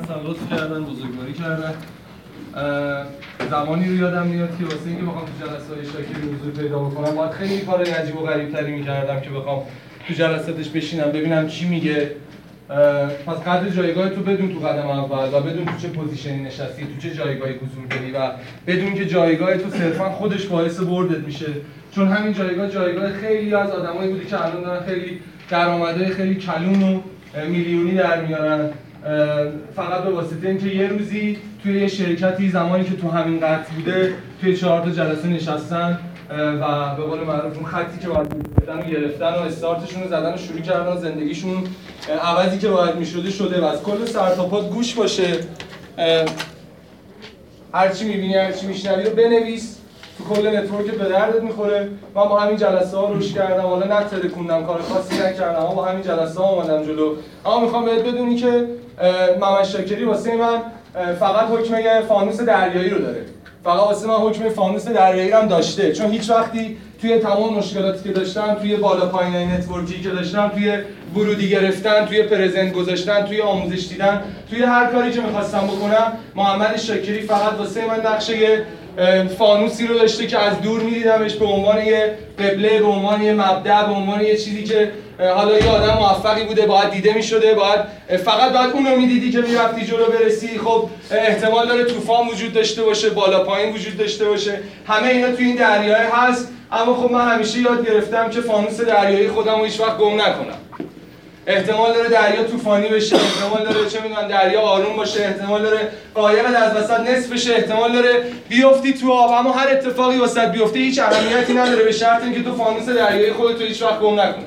اصلا لطف کردن، بزرگواری کردن. زمانی رو یادم میاد که واسه اینکه بخوام تو جلسه‌های شاکری حضور پیدا بکنم باید خیلی کارهای عجیب و غریب‌تری می‌کردم که بخوام تو جلساتش بشینم ببینم چی میگه. پس قدر جایگاه تو بدون تو قدم اول و بدون تو چه پوزیشنی نشستی، تو چه جایگاهی حضور داری و بدون که جایگاه تو صرفا خودش باعث بردت میشه، چون همین جایگاه خیلی از آدمایی بوده که الان دارن خیلی درآمدهای خیلی کلون و میلیونی در میارن فقط به واسطه اینکه یه روزی توی یه شرکتی زمانی که تو همین قطع بوده توی 4 تا جلسه نشستن و به قول معروف اون خطی که باید گرفتن و استارتشون رو زدن و شروع کردن و زندگیشون عوضی که باید میشده شده و از کل سر تا پا گوش باشه، هرچی میبینی هرچی میشنوی رو بنویس تو کل نتورک به دردت میخوره. من با همین جلسه ها روش کردم، حالا نترکوندم، کار خاصی نکردم، اما با همین جلسه ها اومدم جلو. اما میخوام بهت بدونی که محمد شاکری واسه من فقط حکم یه فانوس دریایی رو داره، فقط واسه من حکم فانوس دریایی رو هم داشته، چون هیچ وقتی توی تمام مشکلاتی که داشتم، توی بالا پایینای نتورکی که داشتم، توی ورودی گرفتن، توی پرزنت گذاشتن، توی آموزش دیدن، توی هر کاری که می‌خواستم بکنم، محمد شاکری فقط واسه من نقشه یه فانوسی رو داشته که از دور می‌دیدمش به عنوان یه قبله، به عنوان یه مبدأ، به عنوان یه چیزی که حالا یه آدم موفقی بوده باید دیده می‌شده، فقط باید اون رو می‌دیدی که می‌رفتی جلو برسی. خب احتمال داره طوفان وجود داشته باشه، بالا پایین وجود داشته باشه، همه اینا توی این دریای هست. اما خب من همیشه یاد گرفتم که فانوس دریایی خودم رو هیچ وقت گم نکنم. احتمال داره دریا طوفانی بشه، احتمال داره چه میدونم دریا آروم باشه، احتمال داره قایقت از وسط نصف بشه، احتمال داره بیفتی تو آب، اما هر اتفاقی واسط بیفته هیچ اهمیتی نداره به شرط اینکه تو فانوس دریایی خودت رو هیچ وقت گم نکنی.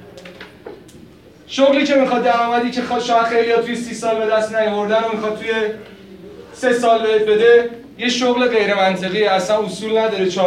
شغلی که میخواد درآمدی که شاید خیلی‌ها توی 30 سال به دست نیاوردن و میخواد توی 3 سال بهت بده، یه شغل غیر منطقی، اصلا اصول نداره.